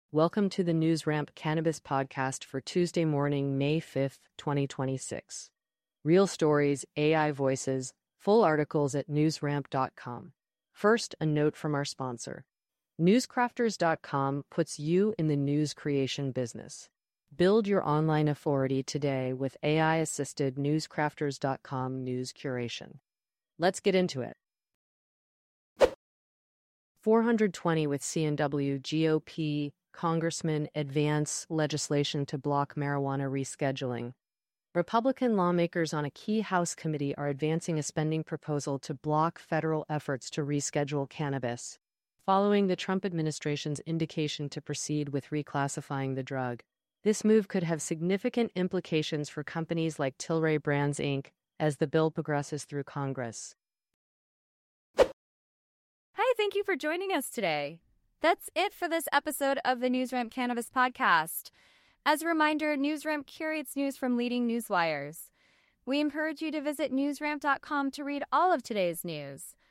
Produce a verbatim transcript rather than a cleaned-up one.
Welcome to the NewsRamp Cannabis Podcast for Tuesday morning, May fifth, twenty twenty-six. Real stories, A I voices, full articles at newsramp dot com. First, a note from our sponsor. newscrafters dot com puts you in the news creation business. Build your online authority today with A I-assisted newscrafters dot com news curation. Let's get into it. four hundred twenty with C N W G O P Congressman advance legislation to block marijuana rescheduling. Republican lawmakers on a key House committee are advancing a spending proposal to block federal efforts to reschedule cannabis, following the Trump administration's indication to proceed with reclassifying the drug. This move could have significant implications for companies like Tilray Brands, Incorporated as the bill progresses through Congress. Hi, thank you for joining us today. That's it for this episode of the NewsRamp Cannabis Podcast. As a reminder, NewsRamp curates news from leading news wires. We encourage you to visit newsramp dot com to read all of today's news.